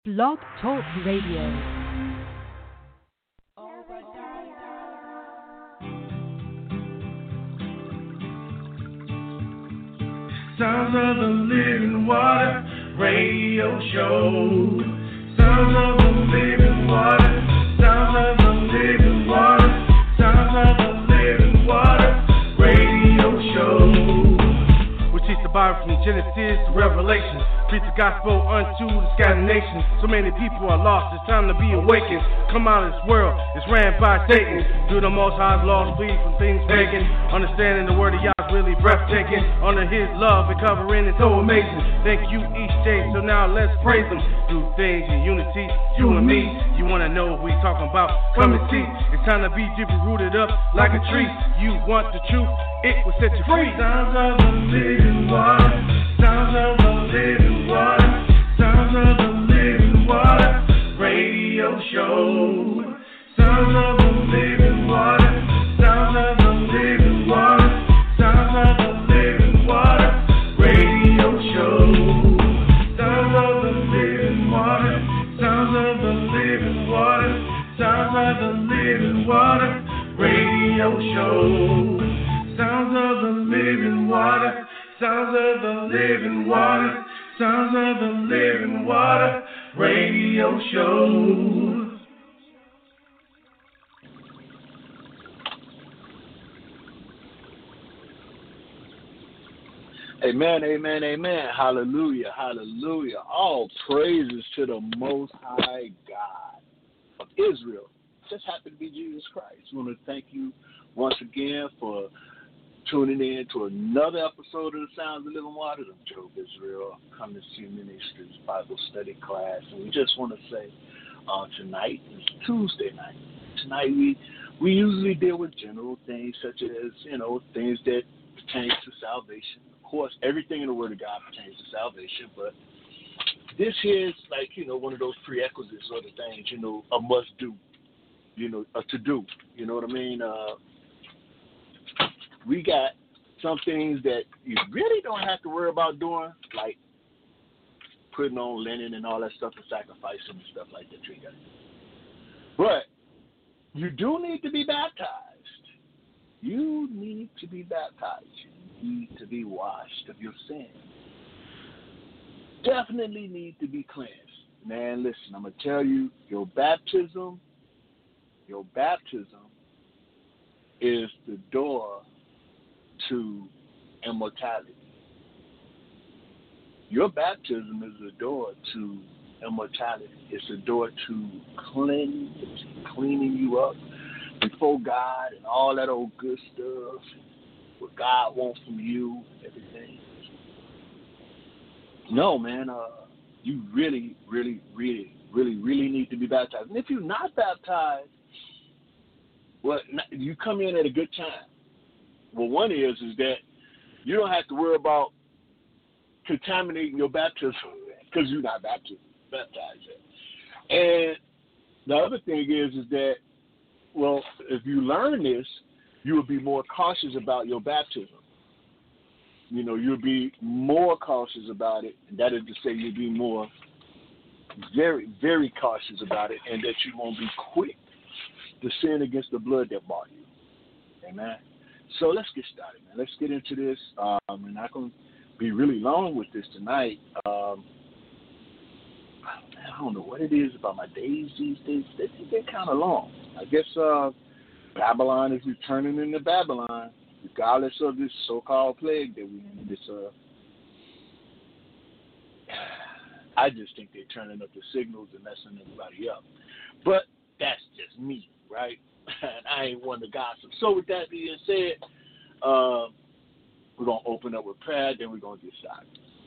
Blog Talk Radio. Sounds of the Living Water Radio Show. Sounds of the Living Water. Sounds of the Living Water. Sounds of the Living Water Radio Show. We teach the Bible from Genesis to Revelation. Preach the gospel unto the scattered nations. So many people are lost, it's time to be awakened. Come out of this world, it's ran by Satan. Do the Most High's laws, flee from things pagan. Understanding the word of Yah is really breathtaking. Under His love and covering is so amazing. Thank you each day, so now let's praise Him. Do things in unity, you and me. You wanna know what we talking about? Come and see. It's time to be deeply rooted up like a tree. You want the truth, it will set you free. Sounds of the living water. Sounds of the living water. Sounds of the living water radio show. Sounds of the living water. Sounds of the living water. Sounds of the living water radio show. Sounds of the living water. Sounds of the living water. Sounds of the living water radio show. Sounds of the living water. Sounds of the living water. Sounds of the living water radio show. Amen, amen, amen. Hallelujah, hallelujah. All praises to the Most High God of Israel. Just happened to be Jesus Christ. I want to thank you once again for tuning in to another episode of the Sounds of Living Waters. I'm Job Israel, coming to Ministries Bible Study class. And we just want to say tonight is Tuesday night. Tonight we usually deal with general things such as, things that pertain to salvation. Of course, everything in the Word of God pertains to salvation, but this here is like, one of those prerequisites or the things, a must do, a to do. You know what I mean? We got some things that you really don't have to worry about doing, like putting on linen and all that stuff and sacrificing and stuff like that. But you do need to be baptized. You need to be baptized. You need to be washed of your sins. Definitely need to be cleansed. Man, listen, I'm going to tell you, your baptism is the door to immortality. Your baptism is the door to immortality. It's a door to cleaning you up before God and all that old good stuff, what God wants from you, everything. No, man, you really, really, really, really, really need to be baptized. And if you're not baptized, well, you come in at a good time. Well, one is that you don't have to worry about contaminating your baptism because you're not baptized yet. And the other thing is that, well, if you learn this, you will be more cautious about your baptism. You'll be more cautious about it. And that is to say, you'll be more, very, very cautious about it, and that you won't be quick to sin against the blood that bought you. Amen. So let's get started, man. Let's get into this. We're not going to be really long with this tonight. I don't know what it is about my days these days. They're kind of long. I guess Babylon is returning into Babylon, regardless of this so-called plague that we're in. I just think they're turning up the signals and messing everybody up. But that's just me, right? And I ain't one to gossip. So with that being said, we're going to open up with prayer, then we're going to get started.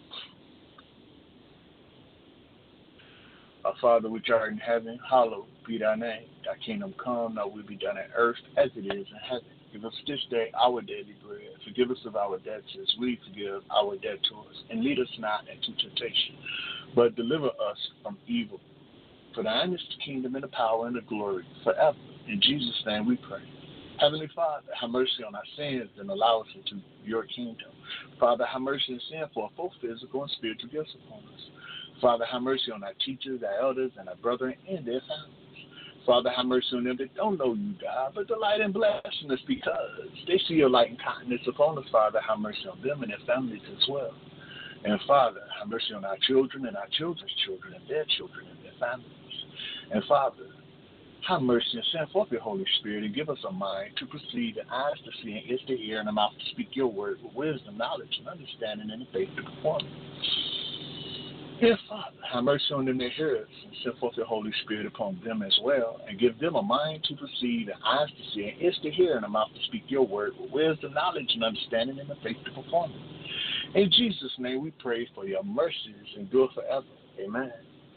Our Father which art in heaven, hallowed be thy name. Thy kingdom come, thy will be done on earth as it is in heaven. Give us this day our daily bread. Forgive us of our debts as we forgive our debtors. And lead us not into temptation, but deliver us from evil. For thine is the kingdom and the power and the glory forever. In Jesus' name we pray. Heavenly Father, have mercy on our sins and allow us into your kingdom. Father, have mercy and sin for both physical and spiritual gifts upon us. Father, have mercy on our teachers, our elders, and our brethren and their families. Father, have mercy on them that don't know you, God, but delight in blessing us because they see your light and kindness upon us. Father, have mercy on them and their families as well. And Father, have mercy on our children and our children's children and their families. And Father, have mercy and send forth your Holy Spirit and give us a mind to perceive, and eyes to see, and ears to hear, and a mouth to speak your word with wisdom, knowledge, and understanding, and the faith to perform it. Dear Father, have mercy on them that hear us, and send forth your Holy Spirit upon them as well, and give them a mind to perceive, and eyes to see, and ears to hear, and a mouth to speak your word with wisdom, knowledge, and understanding, and the faith to perform it. In Jesus' name we pray for your mercies endure forever. Amen.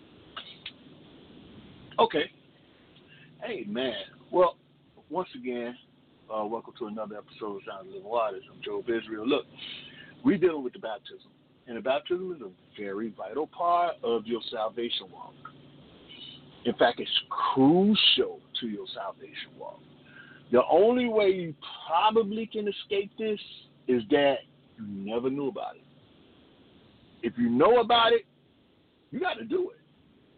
Okay. Amen. Well, once again, welcome to another episode of Sounds of Living Waters. I'm Job Israel. Look, we're dealing with the baptism. And the baptism is a very vital part of your salvation walk. In fact, it's crucial to your salvation walk. The only way you probably can escape this is that you never knew about it. If you know about it, you got to do it.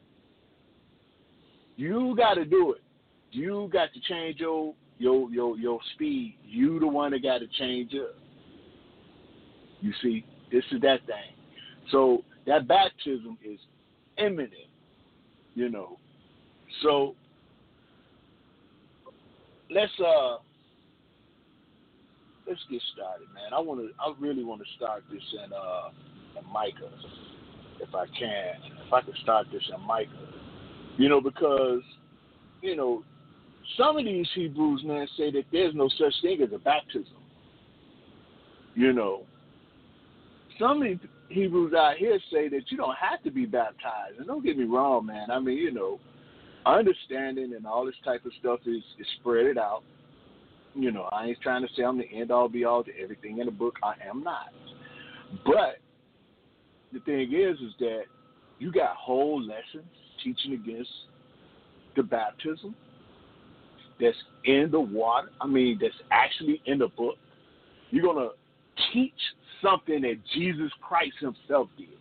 You got to do it. You got to change your speed. You the one that got to change up. You see? This is that thing. So that baptism is imminent, you know. So let's get started, man. I really want to start this in Micah, if I can. If I could start this in Micah, you know, because you know some of these Hebrews, man, say that there's no such thing as a baptism, you know. Some Hebrews out here say that you don't have to be baptized. And don't get me wrong, man. I mean, you know, understanding and all this type of stuff is spread it out. You know, I ain't trying to say I'm the end-all, be-all to everything in the book. I am not. But the thing is that you got whole lessons teaching against the baptism that's in the water. I mean, that's actually in the book. You're going to teach something that Jesus Christ himself did.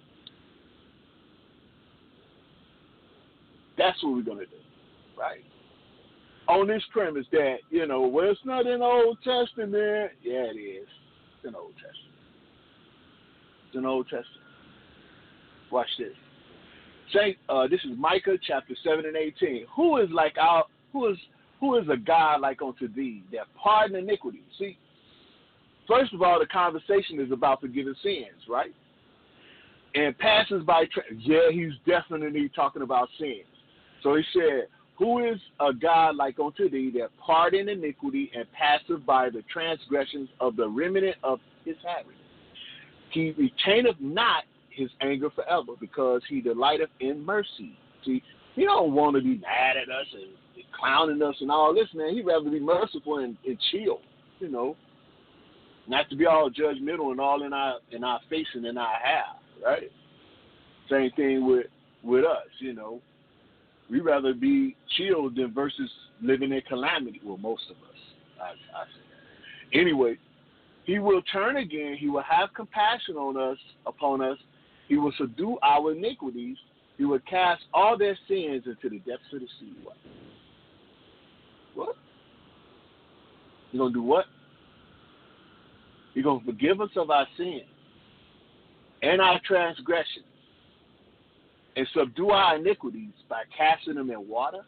That's what we're going to do, right? On this premise that, you know, well, it's not in the Old Testament. Yeah, it is. It's in the Old Testament. It's in the Old Testament. Watch this. This is Micah chapter 7 and 18. Who is a God like unto thee that pardon iniquity? See, first of all, the conversation is about forgiving sins, right? And passes by, he's definitely talking about sins. So he said, who is a God like unto thee that pardon iniquity and passeth by the transgressions of the remnant of his habit? He retaineth not his anger forever, because he delighteth in mercy. See, he don't want to be mad at us and clowning us and all this, man. He'd rather be merciful and chill, you know. Not to be all judgmental and all in our face and in our hair, right? Same thing with us, you know. We'd rather be chilled than versus living in calamity. Well, most of us, I say that. Anyway, he will turn again. He will have compassion upon us. He will subdue our iniquities. He will cast all their sins into the depths of the sea. What? He's going to do what? He's going to forgive us of our sins and our transgressions and subdue our iniquities by casting them in water.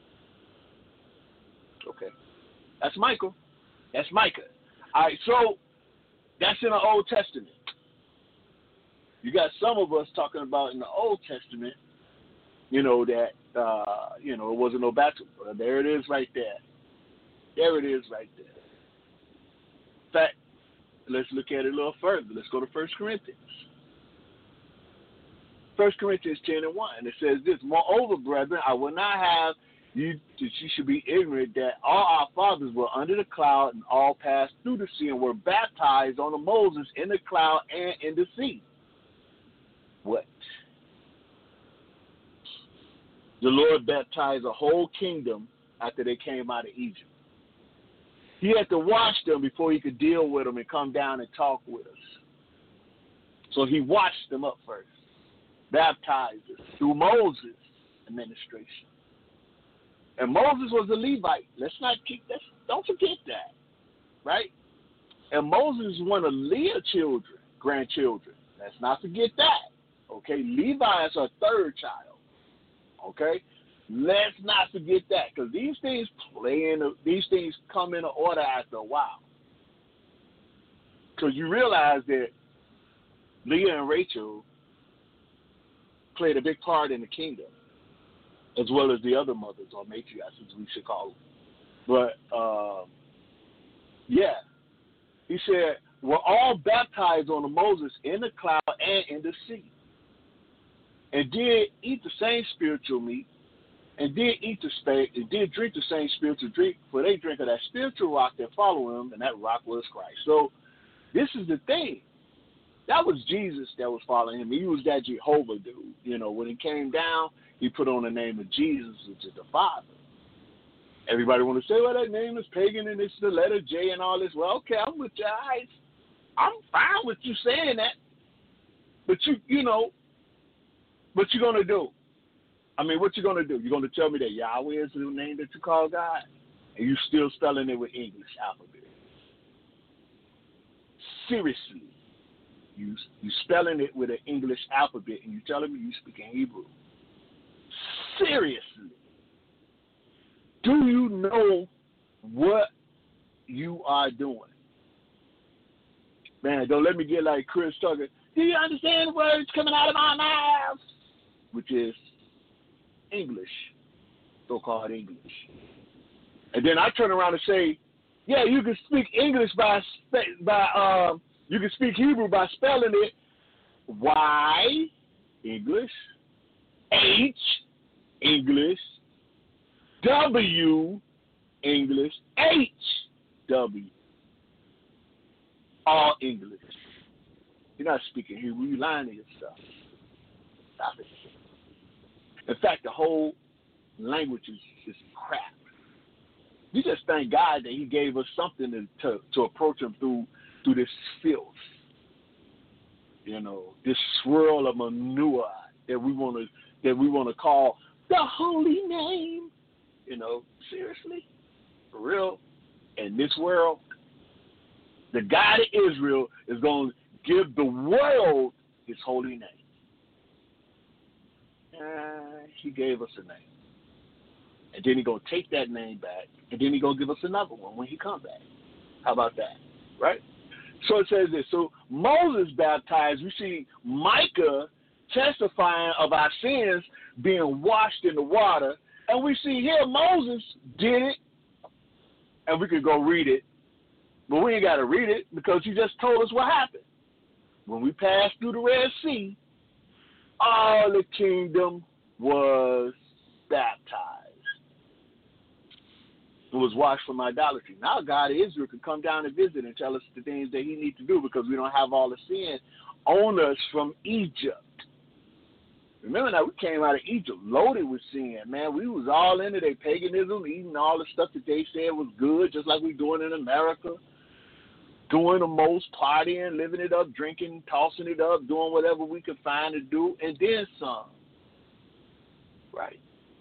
Okay. That's Micah. All right, so that's in the Old Testament. You got some of us talking about in the Old Testament, you know, that, it wasn't no baptism. There it is right there. There it is right there. In fact, let's look at it a little further. Let's go to 1 Corinthians. 1 Corinthians 10 and 1. It says this, moreover, brethren, I will not have you that you should be ignorant that all our fathers were under the cloud and all passed through the sea and were baptized on Moses in the cloud and in the sea. What? The Lord baptized a whole kingdom after they came out of Egypt. He had to wash them before he could deal with them and come down and talk with us. So he washed them up first. baptizers through Moses' administration. And Moses was a Levite. Don't forget that, right? And Moses is one of Leah's grandchildren. Let's not forget that. Okay, Levi is her third child. Okay, let's not forget that, because these things come into order after a while. Because you realize that Leah and Rachel played a big part in the kingdom, as well as the other mothers, or matriarchs, as we should call them. But, yeah, he said, we're all baptized on Moses in the cloud and in the sea, and did eat the same spiritual meat, and did drink the same spiritual drink, for they drink of that spiritual rock that followed him, and that rock was Christ. So this is the thing. That was Jesus that was following him. He was that Jehovah dude. You know, when he came down, he put on the name of Jesus, which is the Father. Everybody want to say, well, that name is pagan and it's the letter J and all this. Well, okay, I'm with you. I'm fine with you saying that. But you know, what you going to do? I mean, what you going to do? You're going to tell me that Yahweh is the name that you call God? And you still spelling it with English alphabet. Seriously. You spelling it with an English alphabet and you telling me you speaking Hebrew. Seriously. Do you know what you are doing? Man, don't let me get like Chris Tucker. Do you understand the words coming out of my mouth? Which is English, so-called English. And then I turn around and say, yeah, you can speak English you can speak Hebrew by spelling it Y, English, H, English, W, English, H, W. All English. You're not speaking Hebrew. You're lying to yourself. Stop it. In fact, the whole language is crap. You just thank God that he gave us something to approach him through this filth. You know, this swirl of manure that we want to call the holy name. You know, seriously, for real. In this world, the God of Israel is going to give the world his holy name. He gave us a name. And then he's going to take that name back, and then he's going to give us another one when he comes back. How about that? Right? So it says this. So Moses baptized. We see Micah testifying of our sins being washed in the water. And we see here Moses did it. And we could go read it. But we ain't got to read it because he just told us what happened. When we passed through the Red Sea, all the kingdom was baptized. It was washed from idolatry. Now God of Israel can come down and visit and tell us the things that he needs to do because we don't have all the sin on us from Egypt. Remember now, we came out of Egypt loaded with sin, man. We was all into their paganism, eating all the stuff that they said was good, just like we doing in America. Doing the most, partying, living it up, drinking, tossing it up, doing whatever we could find to do, and then some. Right.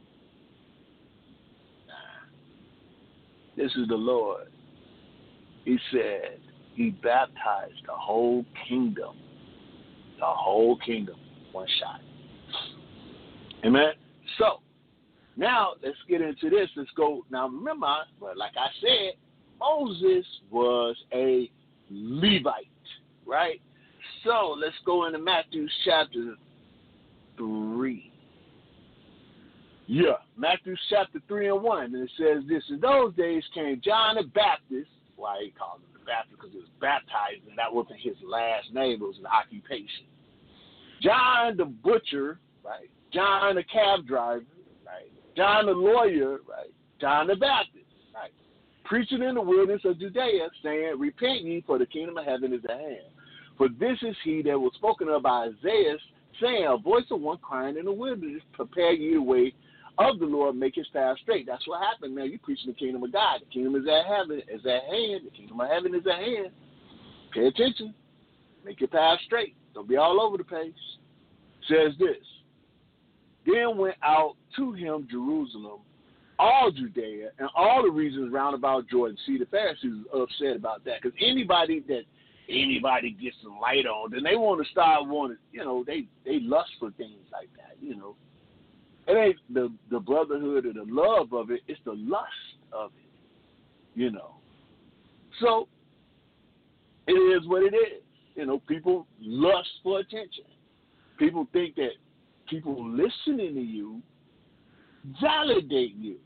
This is the Lord. He said he baptized the whole kingdom. The whole kingdom. One shot. Amen? So, now let's get into this. Let's go. Now remember, like I said, Moses was a Levite, right? So let's go into Matthew chapter 3. Yeah, Matthew chapter 3 and 1. And it says this: in those days came John the Baptist. Why he called him the Baptist? Because he was baptized, and that wasn't his last name. It was an occupation. John the butcher, right? John the cab driver, right? John the lawyer, right? John the Baptist, right? Preaching in the wilderness of Judea, saying, repent ye, for the kingdom of heaven is at hand. For this is he that was spoken of by Isaiah, saying, a voice of one crying in the wilderness, prepare ye the way of the Lord, make his path straight. That's what happened, man. You preaching the kingdom of God. The kingdom is at heaven, is at hand. The kingdom of heaven is at hand. Pay attention. Make your path straight. Don't be all over the place. says this. Then went out to him Jerusalem, all Judea, and all the regions round about Jordan. See, the Pharisees were upset about that because anybody gets some light on, then they want to start wanting, they lust for things like that, It ain't the brotherhood or the love of it, it's the lust of it, So, it is what it is. People lust for attention. People think that people listening to you validate you.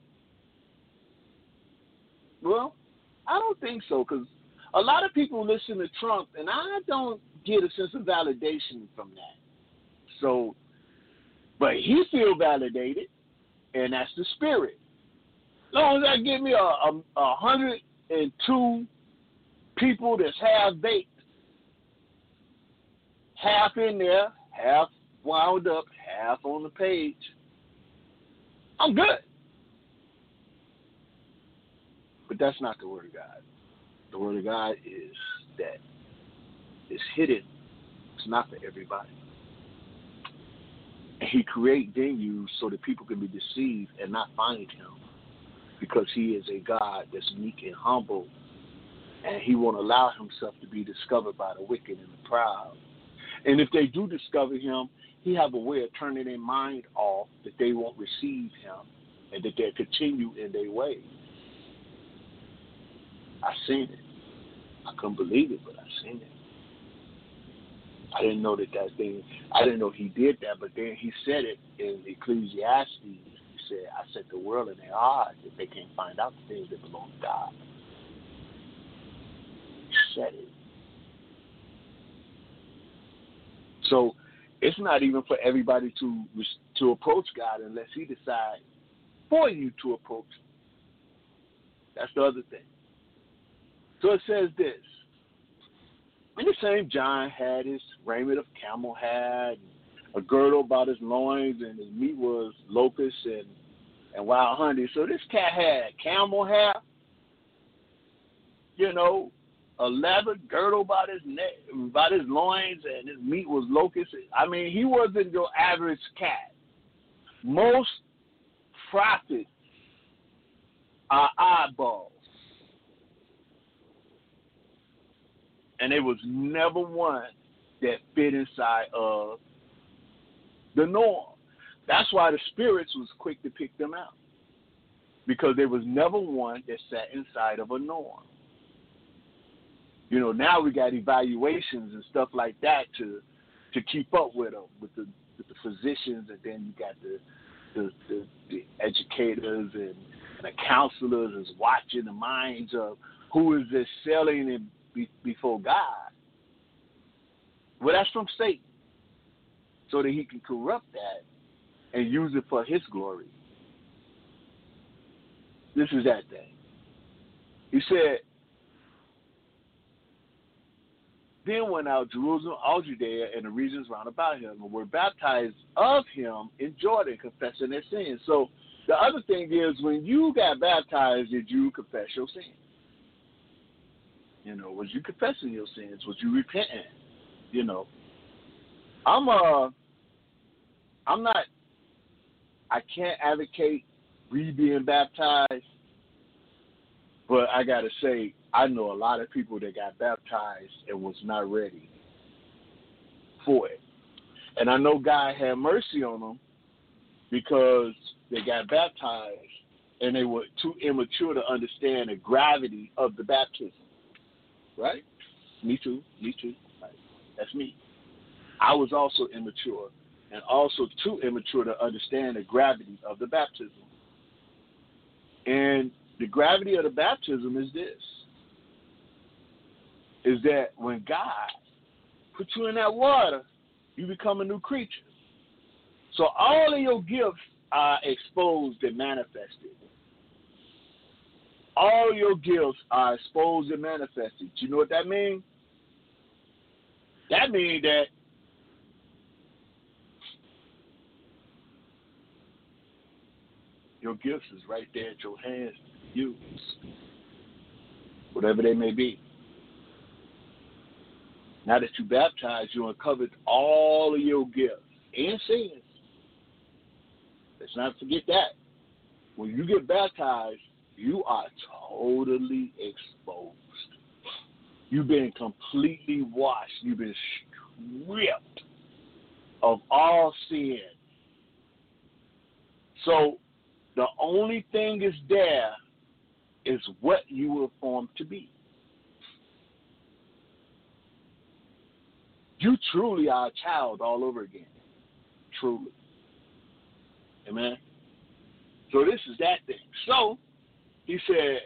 Well, I don't think so, because a lot of people listen to Trump, and I don't get a sense of validation from that. So, but he feel validated, and that's the spirit. As long as I give me 102 people that's half-baked, half in there, half wound up, half on the page, I'm good. But that's not the Word of God. The Word of God is that it's hidden. It's not for everybody. And He created venues so that people can be deceived and not find Him, because He is a God that's meek and humble, and He won't allow Himself to be discovered by the wicked and the proud. And if they do discover Him, He have a way of turning their mind off that they won't receive Him and that they'll continue in their ways. I seen it. I couldn't believe it, but I seen it. I didn't know that thing. I didn't know He did that, but then He said it in Ecclesiastes. He said, "I set the world in their heart that they can't find out the things that belong to God." He said it. So it's not even for everybody to approach God unless He decides for you to approach Him. That's the other thing. So it says this. In the same John had his raiment of camel hair, and a girdle about his loins, and his meat was locusts and wild honey. So this cat had camel hair, a leather girdle about his neck, about his loins, and his meat was locusts. I mean, he wasn't your average cat. Most prophets are oddballs. And there was never one that fit inside of the norm. That's why the spirits was quick to pick them out, because there was never one that sat inside of a norm. Now we got evaluations and stuff like that to keep up with them, with the physicians, and then you got the educators and the counselors is watching the minds of who is excelling and before God. Well, that's from Satan, so that he can corrupt that and use it for his glory. This is that thing. He said, then went out Jerusalem, all Judea, and the regions round about him, and were baptized of him in Jordan, confessing their sins. So the other thing is, when you got baptized, did you confess your sins? Was you confessing your sins? Was you repenting? I can't advocate being baptized, but I got to say, I know a lot of people that got baptized and was not ready for it. And I know God had mercy on them because they got baptized and they were too immature to understand the gravity of the baptism. Right? Me too. Right. That's me. I was also immature, and also too immature to understand the gravity of the baptism. And the gravity of the baptism is this, is that when God puts you in that water, you become a new creature. So all of your gifts are exposed and manifested. All your gifts are exposed and manifested. Do you know what that means? That means that your gifts is right there at your hands to use, whatever they may be. Now that you baptized, you uncovered all of your gifts. and sins. Let's not forget that. When you get baptized, you are totally exposed. You've been completely washed. You've been stripped of all sin. So the only thing is there is what you were formed to be. You truly are a child all over again. Truly. Amen. So this is that thing. So he said,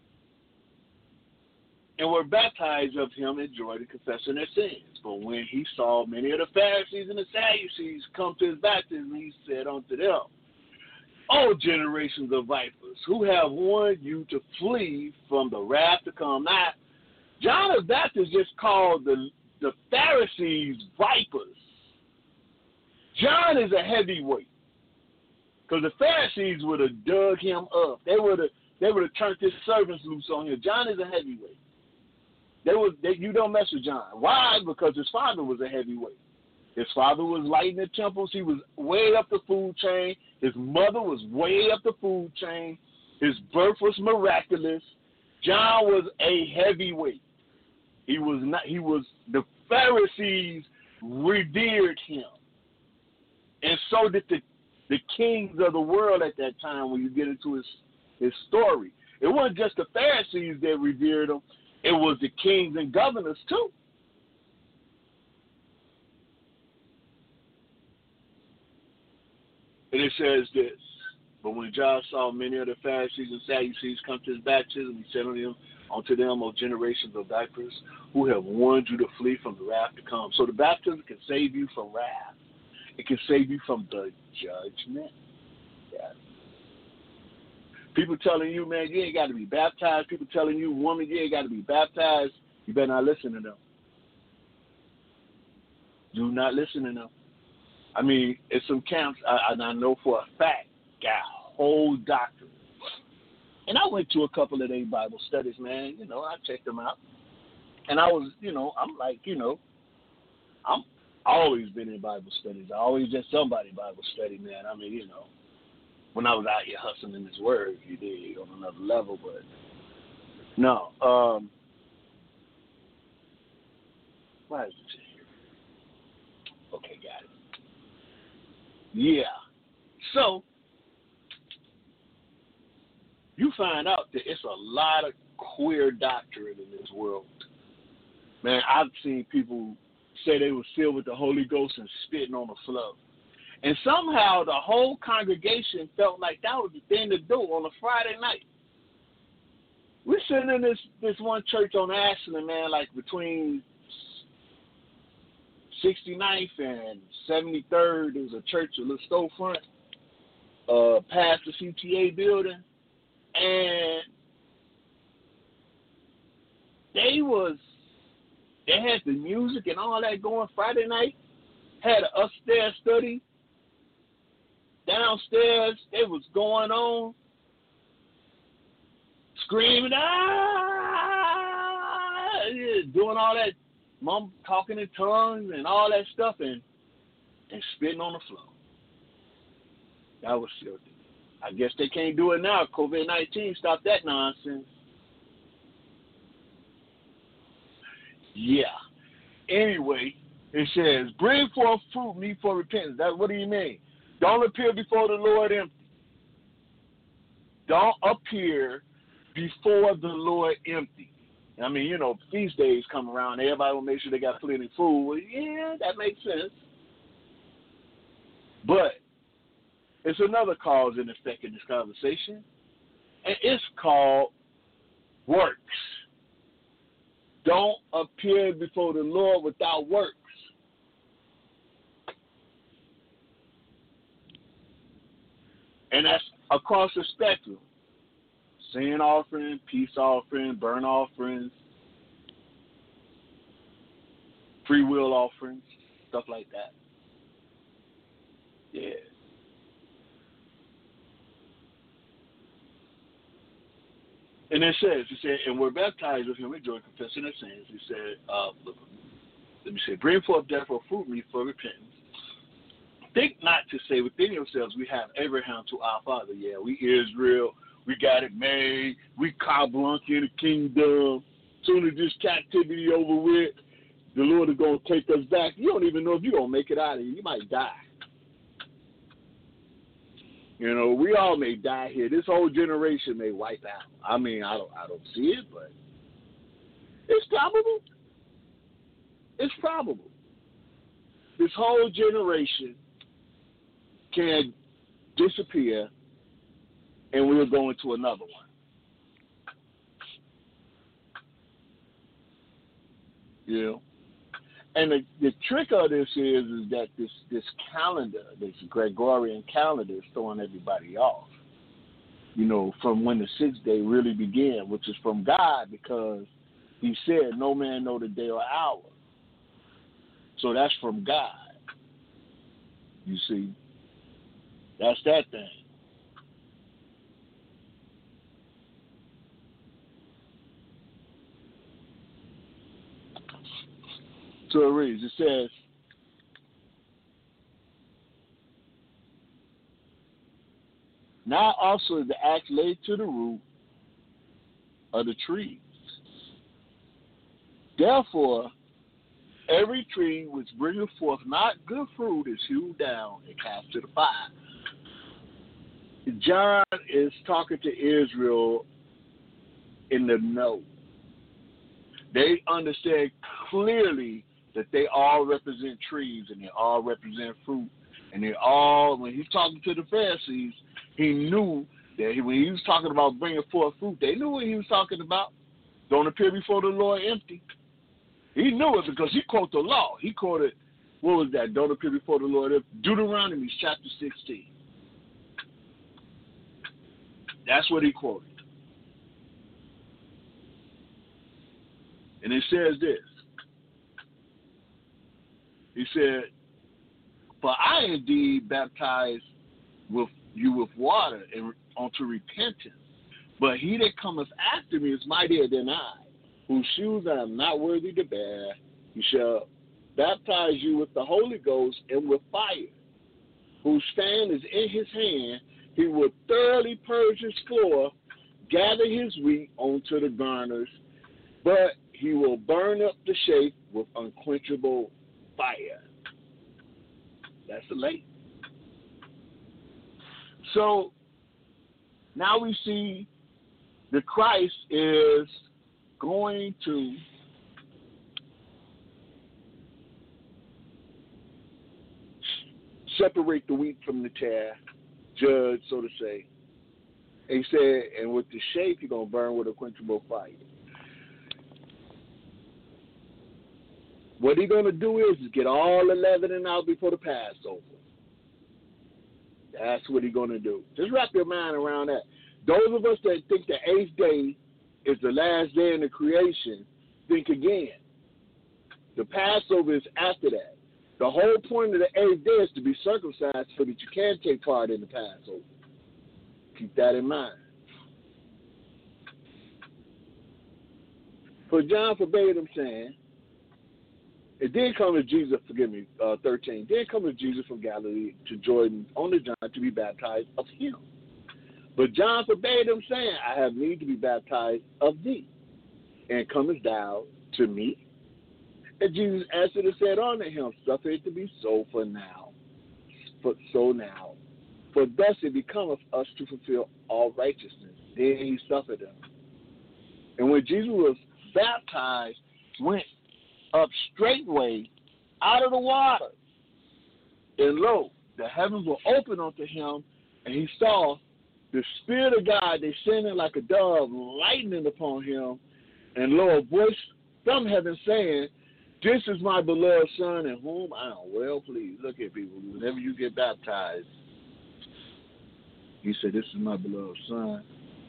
and were baptized of him in Jordan, confessing their sins. But when he saw many of the Pharisees and the Sadducees come to his baptism, he said unto them, O generations of vipers, who have warned you to flee from the wrath to come. Now, John the Baptist just called the Pharisees vipers. John is a heavyweight, because the Pharisees would have dug him up. They would have turned his servants loose on him. John is a heavyweight. You don't mess with John. Why? Because his father was a heavyweight. His father was lighting the temples. He was way up the food chain. His mother was way up the food chain. His birth was miraculous. John was a heavyweight. He was not. He was. The Pharisees revered him, and so did the kings of the world at that time. When you get into his story, it wasn't just the Pharisees that revered him. It was the kings and governors too. And it says this, but when John saw many of the Pharisees and Sadducees come to his baptism, he said unto them, O generations of vipers, who have warned you to flee from the wrath to come. So the baptism can save you from wrath. It can save you from the judgment. Yes. People telling you, man, you ain't got to be baptized. People telling you, woman, you ain't got to be baptized. You better not listen to them. Do not listen to them. I mean, it's some camps, I know for a fact, got a whole doctrine. And I went to a couple of their Bible studies, man. You know, I checked them out. And I was, I'm like, I'm always been in Bible studies. I always did somebody Bible study, man. I mean, when I was out here hustling this word, you did on another level, but no. Why is it here? Okay, got it. Yeah. So you find out that it's a lot of queer doctrine in this world. Man, I've seen people say they were filled with the Holy Ghost and spitting on the floor. And somehow the whole congregation felt like that was the thing to do on a Friday night. We're sitting in this one church on Ashland, man, like between 69th and 73rd. There was a church, a little storefront, past the CTA building. And they had the music and all that going Friday night, had an upstairs study. Downstairs, it was going on, screaming, doing all that, talking in tongues and all that stuff, and spitting on the floor. That was filthy. I guess they can't do it now. COVID-19 stopped that nonsense. Yeah. Anyway, it says, bring forth fruit meet for repentance. What do you mean? Don't appear before the Lord empty. Don't appear before the Lord empty. I mean, feast days come around. Everybody will make sure they got plenty of food. Well, yeah, that makes sense. But it's another cause and effect in this conversation, and it's called works. Don't appear before the Lord without works. And that's across the spectrum. Sin offering, peace offering, burnt offerings, free will offerings, stuff like that. Yeah. And it said, and we're baptized with him in joy, confessing our sins. He said, bring forth therefore fruit meet for repentance. think not to say within yourselves, we have Abraham to our father. Yeah, we Israel. We got it made. We Cablanca in the kingdom. Soon as this captivity over with, the Lord is going to take us back. You don't even know if you're going to make it out of here. You might die. You know, we all may die here. This whole generation may wipe out. I mean, I don't see it, but it's probable. It's probable. This whole generation can disappear, and we'll go into another one. You know? And the trick of this is that this calendar, this Gregorian calendar, is throwing everybody off. You know, from when the sixth day really began, which is from God, because He said, "No man know the day or hour." So that's from God. You see, that's that thing. So it reads, it says, now also the axe laid to the root of the trees. Therefore, every tree which bringeth forth not good fruit is hewed down and cast to the fire. John is talking to Israel in the know. They understand clearly that they all represent trees and they all represent fruit. And they all, when he's talking to the Pharisees, he knew that when he was talking about bringing forth fruit, they knew what he was talking about. Don't appear before the Lord empty. He knew it because he quoted the law. He quoted, what was that? Don't appear before the Lord empty. Deuteronomy chapter 16. That's what he quoted. And it says this. He said, for I indeed baptize with you with water and unto repentance, but he that cometh after me is mightier than I, whose shoes I am not worthy to bear. He shall baptize you with the Holy Ghost and with fire, whose stand is in his hand. He will thoroughly purge his floor, gather his wheat onto the garners, but he will burn up the chaff with unquenchable fire. That's the lake. So now we see the Christ is going to separate the wheat from the tare, judge, so to say. And he said, and with the chaff, you're going to burn with a quenchable fire. What he's going to do is get all the leavening out before the Passover. That's what he's going to do. Just wrap your mind around that. Those of us that think the eighth day is the last day in the creation, think again. The Passover is after that. The whole point of the eighth day is to be circumcised so that you can take part in the Passover. Keep that in mind. For John forbade him, saying, it did come to Jesus, 13. Did come to Jesus from Galilee to Jordan on the John to be baptized of him. But John forbade him, saying, I have need to be baptized of thee, and comest thou to me? And Jesus answered and said unto him, suffer it to be so for now. For thus it becometh us to fulfill all righteousness. Then he suffered him. And when Jesus was baptized, went up straightway out of the water. And lo, the heavens were opened unto him, and he saw the Spirit of God descending like a dove, lightning upon him. And lo, a voice from heaven saying, this is my beloved Son, in whom I am well pleased. Look at people. Whenever you get baptized, you say, this is my beloved Son.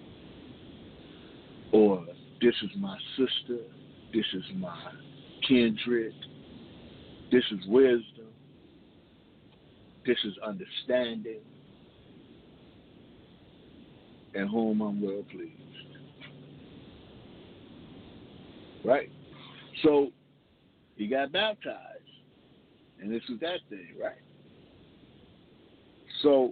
Or, this is my sister. This is my kindred. This is wisdom. This is understanding, in whom I'm well pleased. Right? So, he got baptized. And this was that thing, right? So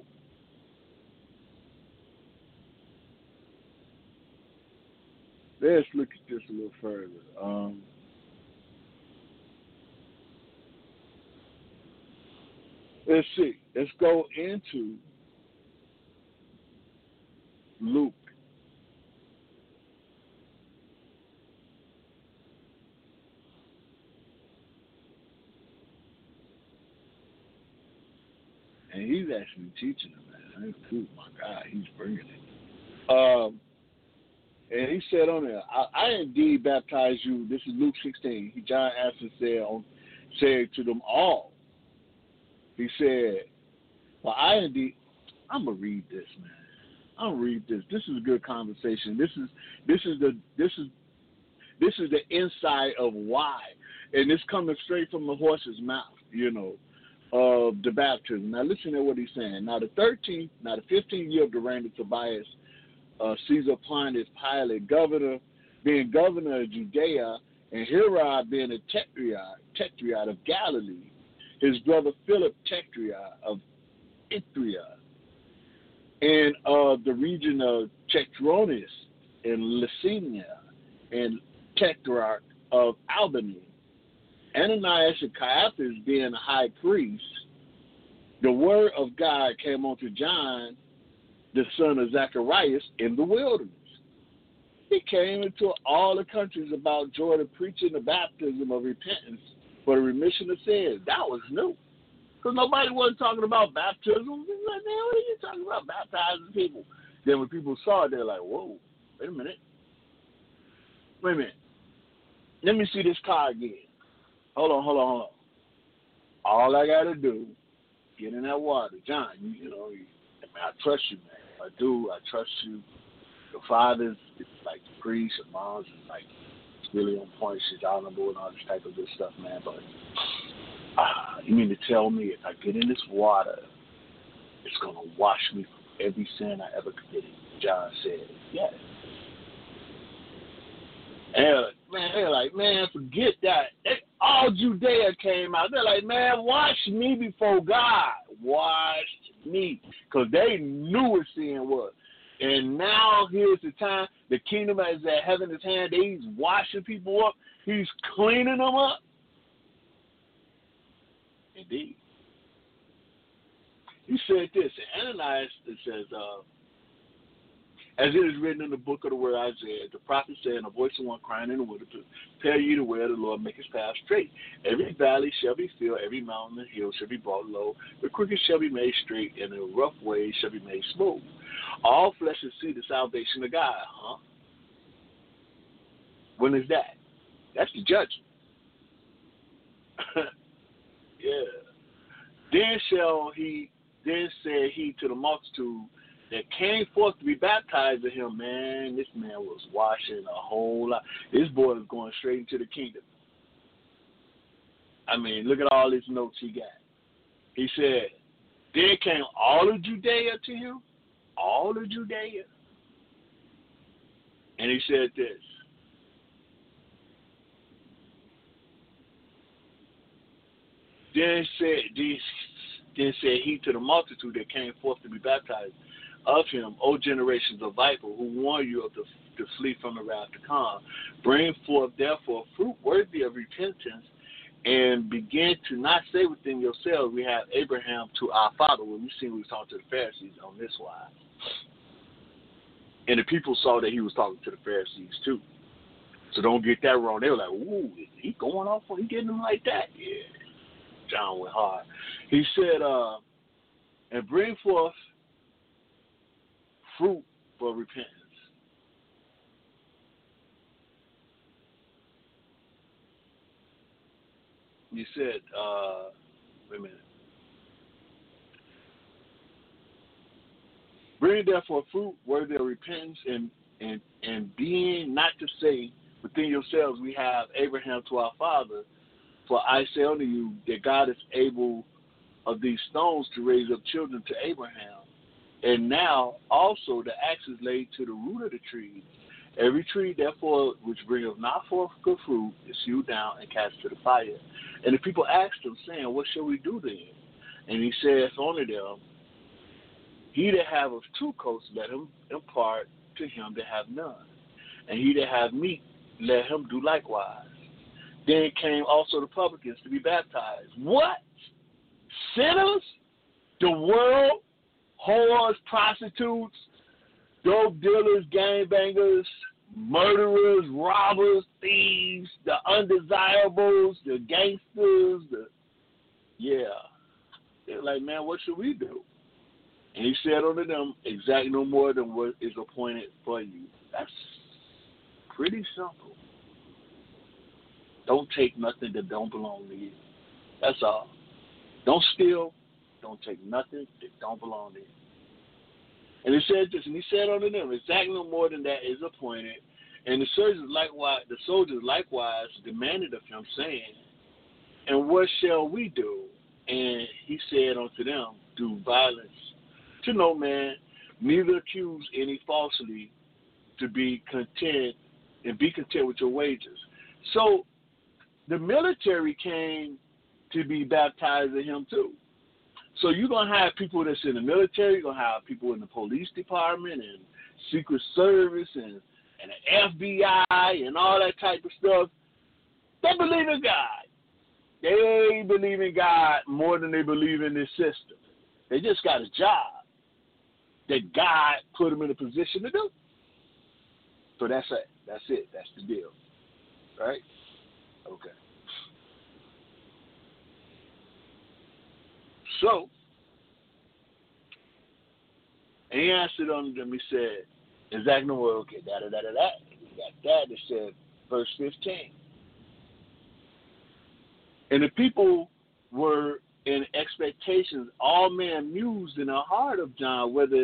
let's look at this a little further. Let's see. Let's go into Luke. And he's actually teaching them that. Oh my God, he's bringing it. And he said on there, I indeed baptize you. This is Luke 16. John answered said to them all. He said, well, I'm gonna read this, man. I'm gonna read this. This is a good conversation. This is the insight of why, and it's coming straight from the horse's mouth, of the baptism. Now listen to what he's saying. Now the 15th year of the reign of Tobias, Caesar appointed Pilate being governor of Judea, and Herod being a tetrarch of Galilee, his brother Philip tetrarch of Ithria, and the region of Chectronis in Lycaonia, and tetrarch of Albany. Ananias and Caiaphas being the high priest, the word of God came unto John, the son of Zacharias, in the wilderness. He came into all the countries about Jordan, preaching the baptism of repentance for the remission of sins. That was new, because nobody wasn't talking about baptism. Like, man, what are you talking about, baptizing people? Then when people saw it, they're like, whoa, wait a minute. Let me see this car again. Hold on. All I got to do, get in that water. John, I trust you, man. I do. I trust you. Your father's like the priest, your mom's is like really on point. She's honorable and all this type of good stuff, man. But you mean to tell me if I get in this water, it's going to wash me from every sin I ever committed? John said, yes. And they're like, man, forget that. All Judea came out. They're like, man, wash me before God. Wash me. Because they knew what sin was. And now here's the time. The kingdom is at heaven's hand. He's washing people up. He's cleaning them up. Indeed. He said this. Ananias, it says, as it is written in the book of the word Isaiah, the prophet said, in a voice of one crying in the wilderness, prepare ye the way of the Lord, make his path straight. Every valley shall be filled, every mountain and hill shall be brought low. The crooked shall be made straight, and the rough ways shall be made smooth. All flesh shall see the salvation of God. Huh? When is that? That's the judgment. Yeah. Then said he to the multitude that came forth to be baptized of him, man, this man was washing a whole lot. This boy was going straight into the kingdom. I mean, look at all these notes he got. He said, then came all of Judea to him, all of Judea. And he said this. Then said he to the multitude that came forth to be baptized of him, O generations of vipers, who warn you to flee from the wrath to come. Bring forth, therefore, fruit worthy of repentance, and begin to not say within yourselves, we have Abraham to our father. When we was talking to the Pharisees on this wise. And the people saw that he was talking to the Pharisees too. So don't get that wrong. They were like, ooh, he going off on, he getting them like that? Yeah. John went hard. He said, and bring forth fruit for repentance. He said, wait a minute. Bring therefore fruit worthy of repentance, and being not to say within yourselves, we have Abraham to our father. For I say unto you that God is able of these stones to raise up children to Abraham. And now also the axe is laid to the root of the trees. Every tree, therefore, which bringeth not forth good fruit is hewed down and cast to the fire. And the people asked him, saying, what shall we do then? And he saith unto them, He that haveth two coats, let him impart to him that have none. And he that have meat, let him do likewise. Then came also the publicans to be baptized. What? Sinners? The world? Whores, prostitutes, dope dealers, gangbangers, murderers, robbers, thieves, the undesirables, the gangsters, They're like, man, what should we do? And he said unto them, exact no more than what is appointed for you. That's pretty simple. Don't take nothing that don't belong to you. That's all. Don't steal. Don't take nothing that don't belong to you. And he said this, and he said unto them, exactly no more than that is appointed. And the soldiers likewise demanded of him, saying, and what shall we do? And he said unto them, do violence to no man, neither accuse any falsely, to be content, and be content with your wages. So the military came to be baptized in him too. So you're going to have people that's in the military, you're going to have people in the police department and Secret Service and the FBI and all that type of stuff. They believe in God. They believe in God more than they believe in this system. They just got a job that God put them in a position to do. So that's it. That's it. That's the deal. Right? Okay. So, and he answered unto them, he said, exactly no more, okay, da-da-da-da-da. We got that. It said, verse 15. And the people were in expectations, all men mused in the heart of John, whether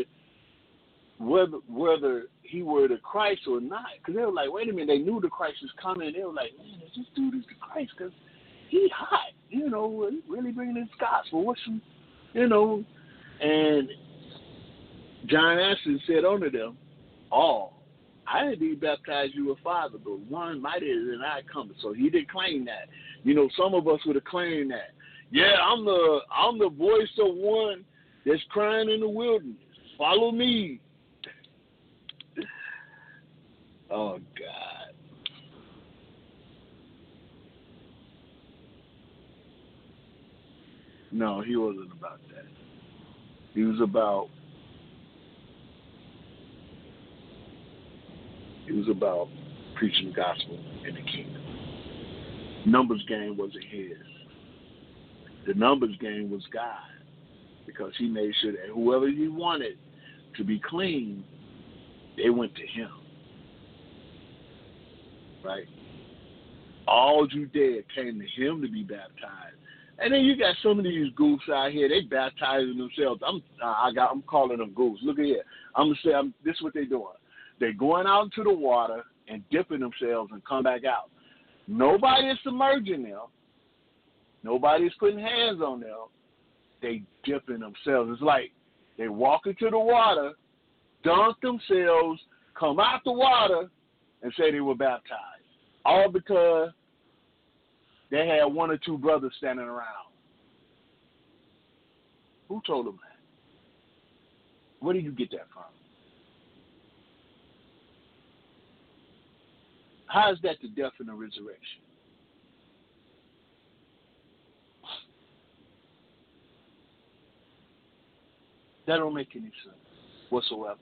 he were the Christ or not. Because they were like, wait a minute, they knew the Christ was coming. They were like, man, is this dude is the Christ? Because he hot, really bringing this gospel. What's some, and John answered and said unto them, all, I indeed baptize you with Father, but one mightier than I cometh. So he didn't claim that. Some of us would have claimed that. Yeah, I'm the voice of one that's crying in the wilderness. Follow me. Oh, God. No, he wasn't about that. He was about preaching the gospel in the kingdom. Numbers game wasn't his. The numbers game was God, because he made sure that whoever he wanted to be clean, they went to him. Right? All Judea came to him to be baptized. And then you got some of these goofs out here, they baptizing themselves. I'm calling them goofs. Look at here. I'm going to say, this is what they're doing. They're going out into the water and dipping themselves and come back out. Nobody is submerging them. Nobody's putting hands on them. They dipping themselves. It's like they walk into the water, dunk themselves, come out the water, and say they were baptized. All because they had one or two brothers standing around. Who told them that? Where did you get that from? How is that the death and the resurrection? That don't make any sense whatsoever.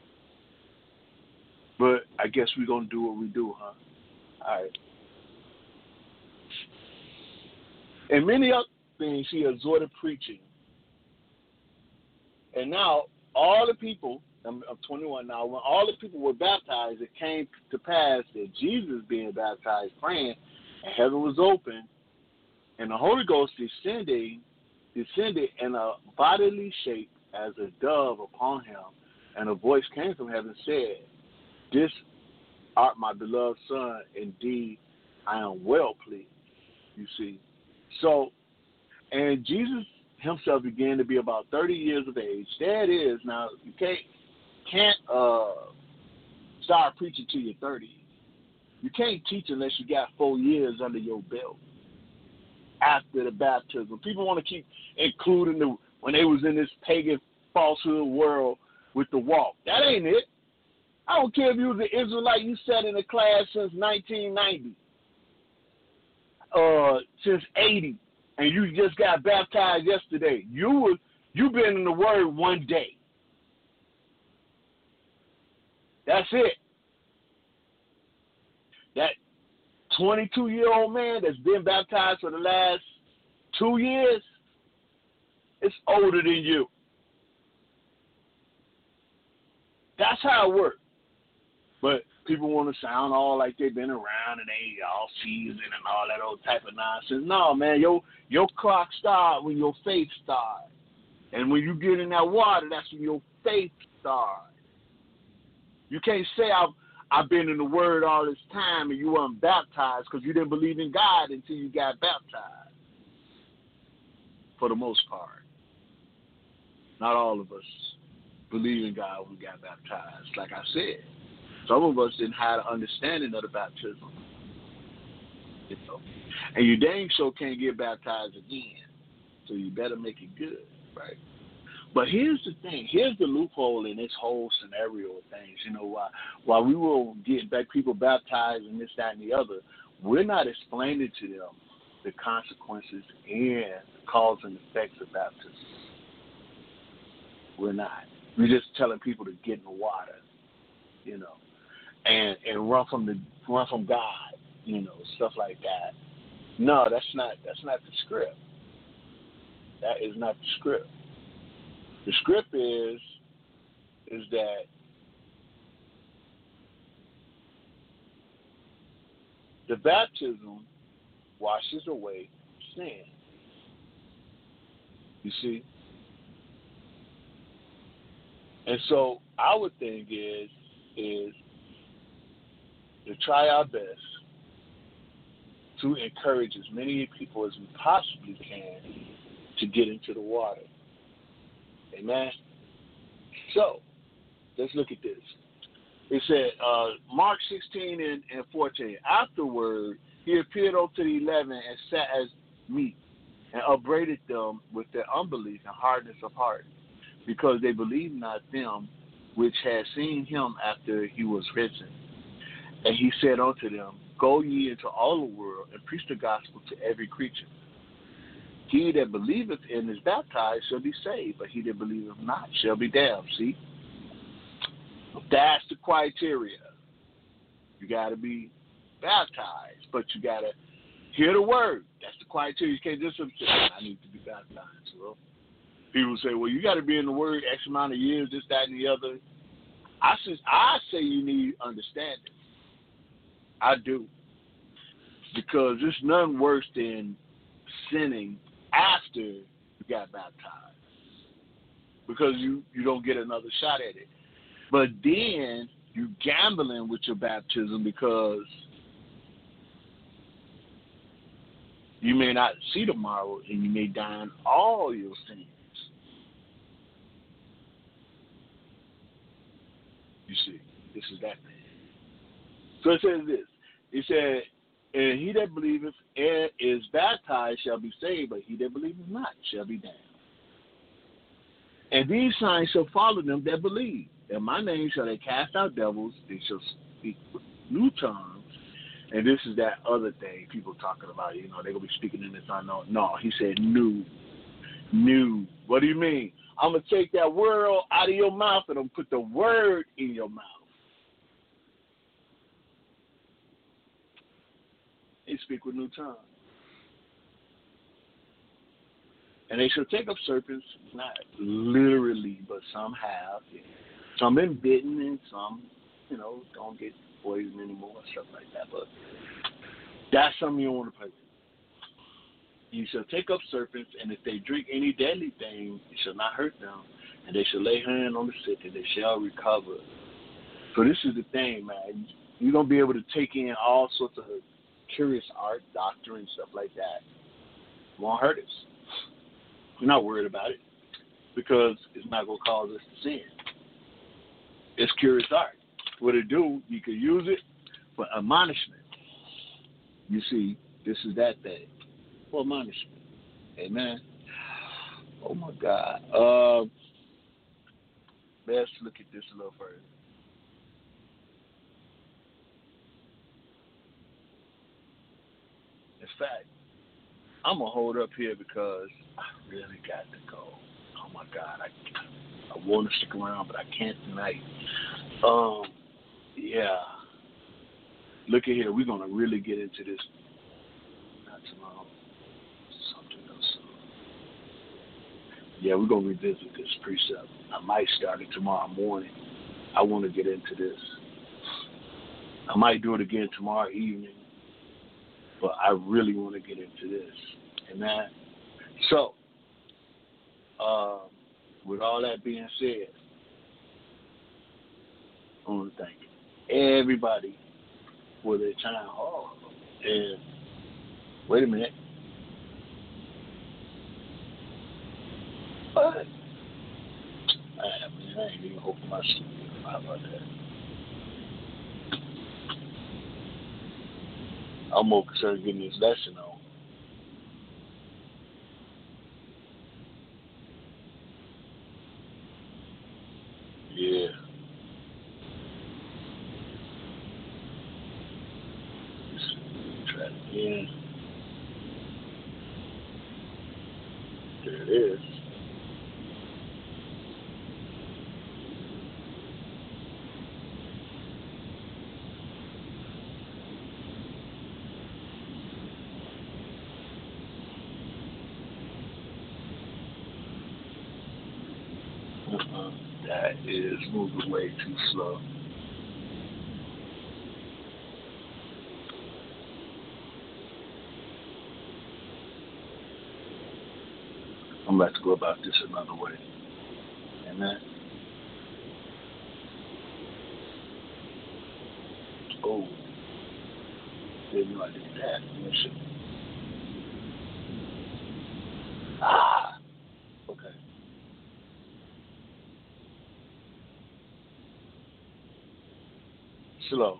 But I guess we're going to do what we do, huh? All right. And many other things he exhorted preaching. And now all the people, I'm 21 now, when all the people were baptized, it came to pass that Jesus being baptized, praying, and heaven was open, and the Holy Ghost descended in a bodily shape as a dove upon him, and a voice came from heaven and said, this art my beloved Son, indeed I am well pleased. You see. So, and Jesus himself began to be about 30 years of age. There it is. Now, you can't start preaching till you're 30. You can't teach unless you got 4 years under your belt after the baptism. People want to keep including when they was in this pagan falsehood world with the walk. That ain't it. I don't care if you was an Israelite, you sat in a class since 1990, since 80, and you just got baptized yesterday. You've been in the Word one day. That's it. That 22-year-old man that's been baptized for the last 2 years, it's older than you. That's how it works. But people want to sound all like they've been around and they all seasoned and all that old type of nonsense. No, man, your clock starts when your faith starts. And when you get in that water, that's when your faith starts. You can't say I've been in the Word all this time and you weren't baptized because you didn't believe in God until you got baptized. For the most part. Not all of us believe in God when we got baptized. Like I said, some of us didn't have an understanding of the baptism. You know? And you dang sure can't get baptized again. So you better make it good, right? But here's the thing. Here's the loophole in this whole scenario of things. You know, while we will get back people baptized and this, that, and the other, we're not explaining to them the consequences and the cause and effects of baptism. We're not. We're just telling people to get in the water, you know, and run from God, you know, stuff like that. No, that's not the script. That is not the script. The script is that the baptism washes away sin. You see? And so our thing is to try our best to encourage as many people as we possibly can to get into the water. Amen? So, let's look at this. It said, Mark 16 and 14, afterward, he appeared unto the 11 and sat as meat and upbraided them with their unbelief and hardness of heart, because they believed not them which had seen him after he was risen. And he said unto them, go ye into all the world and preach the gospel to every creature. He that believeth and is baptized shall be saved, but he that believeth not shall be damned. See? That's the criteria. You got to be baptized, but you got to hear the word. That's the criteria. You can't just say, I need to be baptized. Well, people say, well, you got to be in the word X amount of years, this, that, and the other. I say you need understanding. I do. Because there's none worse than sinning after you got baptized. Because you don't get another shot at it. But then you gambling with your baptism because you may not see tomorrow and you may die in all your sins. You see, this is that thing. So it says this. It said, and he that believeth and is baptized shall be saved, but he that believeth not shall be damned. And these signs shall follow them that believe. In my name shall they cast out devils, they shall speak with new tongues. And this is that other thing people talking about, you know, they're going to be speaking in this unknown. No, he said new. What do you mean? I'm going to take that word out of your mouth and I'm going to put the word in your mouth. They speak with new tongues. And they shall take up serpents, not literally, but some have. Yeah. Some been bitten and some, you know, don't get poisoned anymore and stuff like that. But that's something you don't want to play with. You shall take up serpents, and if they drink any deadly thing, it shall not hurt them. And they shall lay hand on the sick, and they shall recover. So this is the thing, man. You're going to be able to take in all sorts of curious art, doctrine, stuff like that. It won't hurt us. We're not worried about it because it's not going to cause us to sin. It's curious art. What it do, you can use it for admonishment. You see, this is that thing. For admonishment. Amen. Oh, my God. let's look at this a little further. In fact, I'm going to hold up here because I really got to go. Oh, my God. I want to stick around, but I can't tonight. Yeah. Look at here. We're going to really get into this. Not tomorrow. Something else. Yeah, we're going to revisit this precept. I might start it tomorrow morning. I want to get into this. I might do it again tomorrow evening. But I really want to get into this. Amen. So, with all that being said, I want to thank everybody for their time. Oh, and wait a minute. What? I ain't even hoping my sleep. How about that? I'm more concerned getting this lesson on. Yeah. Let's try it again. There it is. That is moving way too slow. I'm about to go about this another way. Amen. Oh, didn't know I did that. Let me see. Okay. Slow.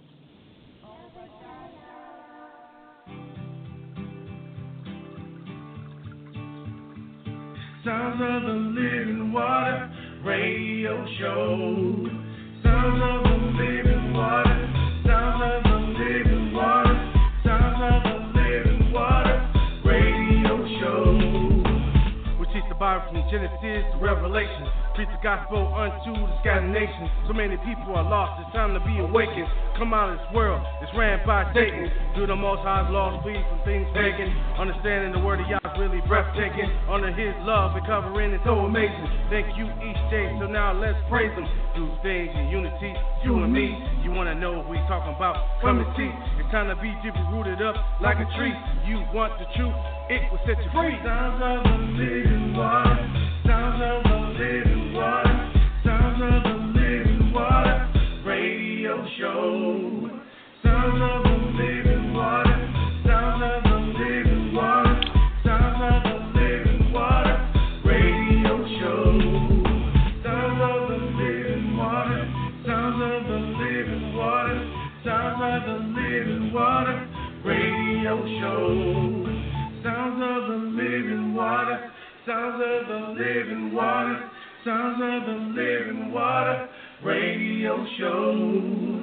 Sounds of the Living Water Radio Show. Sounds of the Living Water. Sounds of the Living Water. Sounds of the Living Water Radio Show. We teach the Bible from Genesis to Revelation. Preach the gospel unto the scattered nations. So many people are lost. It's time to be awakened. Come out of this world. It's ran by Satan. Through the Most High's laws, flee from things pagan. Understanding the word of Yah is really breathtaking. Under His love and covering is so amazing. Thank you each day. So now let's praise Him. Do things in unity, you and me. You wanna know what we talking about? Come and see. It's time to be deeply rooted up like a tree. You want the truth? It will set you free. Sounds of the living water. Sounds of the living water. Sounds of the living water. Radio show. Sounds of the living water. Sounds of the living water. Sounds of the living water. Radio show. Sounds of the living water. Sounds of the living water. Sounds of the living water. Radio show. Sounds of the living water. Sounds of the living water. Sounds of the living water. Radio show.